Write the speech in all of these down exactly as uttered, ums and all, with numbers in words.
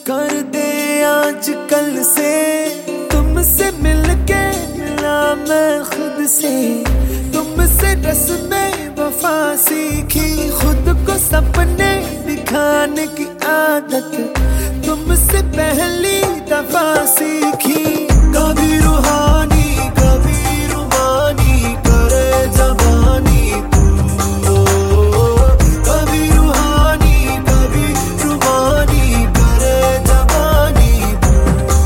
कर दे आजकल से तुमसे मिलके मिला मैं खुद से, तुमसे रस्में वफा सीखी, खुद को सपने दिखाने की आदत तुमसे पहली दफा सीखी। कभी रूहानी कभी रुबानी करे जबानी तू, कभी रूहानी कभी रुबानी करे जबानी तू।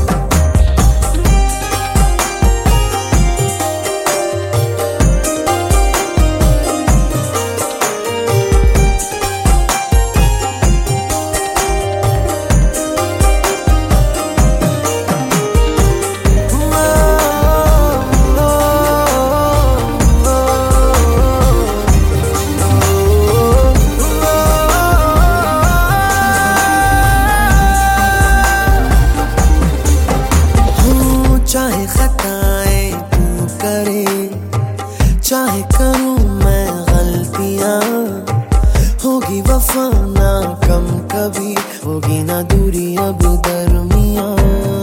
चाहे खताएं तू करे, चाहे करूं मैं गलतियां, होगी वफा ना कम कभी, होगी ना दूरी अब दरमियां।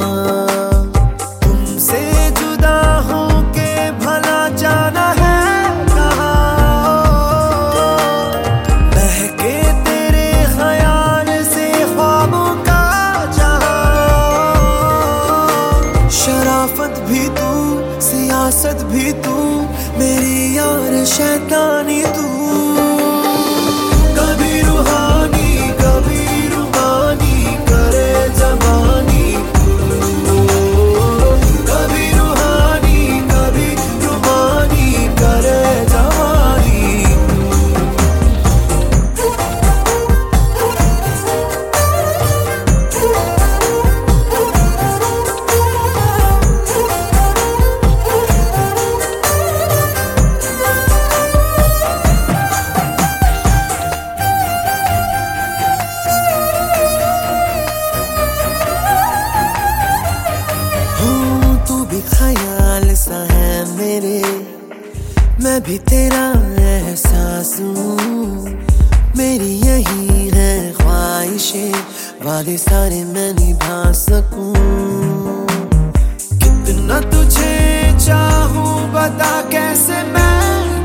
तुमसे जुदा होके भला जाना है कहाँ, बहके तेरे ख्याल से ख्वाबों का जहां। शराफत भी तू सियासत भी तू, मेरी यार शैतानी तू। कभी रूहानी कभी रुबानी करे जबानी तू, कभी रूहानी कभी रुबानी करे जबानी ख्याल सा है मेरे, मैं भी तेरा एहसास हूँ। मेरी यही है ख्वाहिशें, वादे सारे मैं निभा सकूं। कितना तुझे चाहूँ बता कैसे मैं